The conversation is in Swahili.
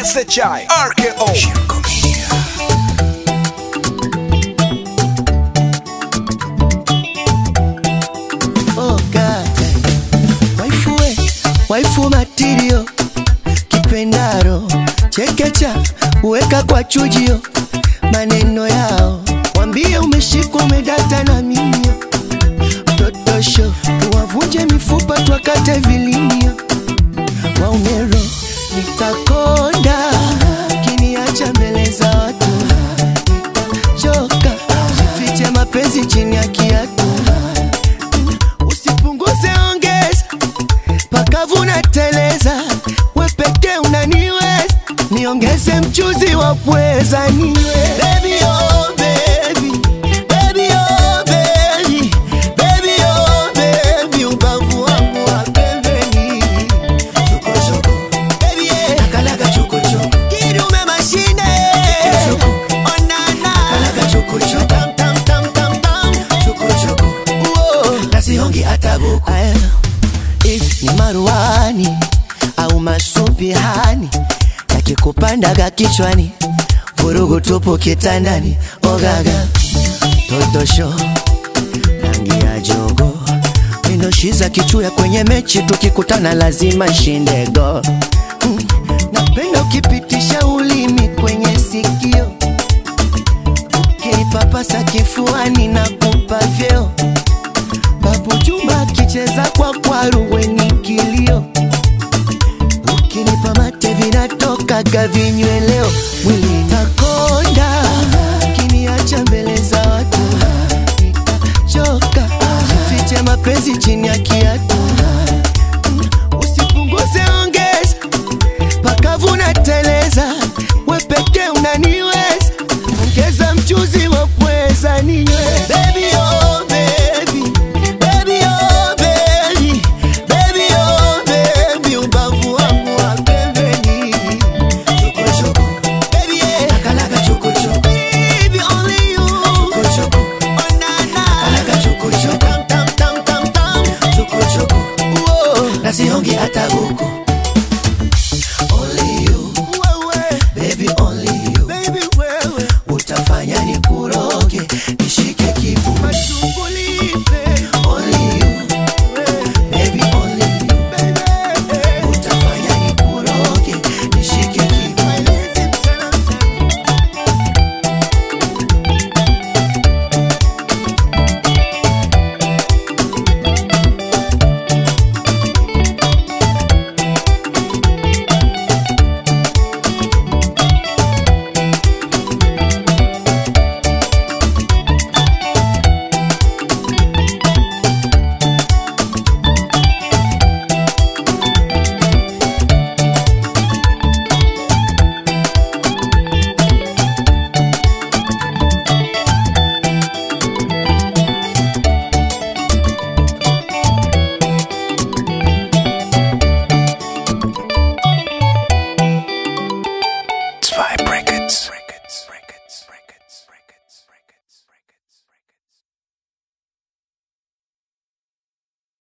SHI RKO Shirko Media. Oh God, waifu material kipendaro chekecha uweka kwa chujio maneno yao wambie umeshikwa umedata na mimi totosho tuwavunje mifupa tuwakate vilimio waumero nitakonda kiniacha mbele za watu nitachoka usifiche mapenzi chini ya kiatu usipunguze ongeza pakavu na teleza wepeke unaniweza niongeze mchuzi wa pweza niwe baby oh baby baby oh baby baby oh baby ubavu wangu wa pembeni choko choko baby nakalaga choko choko kidume mashine onana nakalaga choko choko tam tam tam tam tam choko choko nasihongi atabuku if ni maruani au masubihani yakikupandaga kichwani vurugu tupo kitandani ogaga totosho rangi ya jogo mindoshiza kichuya kwenye mechi tukikutana lazima shinde go napenda ukipitisha ulimi kwenye sikio ukinipapasa kifuani na kupa vyeo Babu Juma kicheza kwa kwaru weni kilio ukinipa mate vinatoka gavinyweleo mwili takonda kiniacha mbele za watu nitachoka usifiche mapenzi chini ya kiatu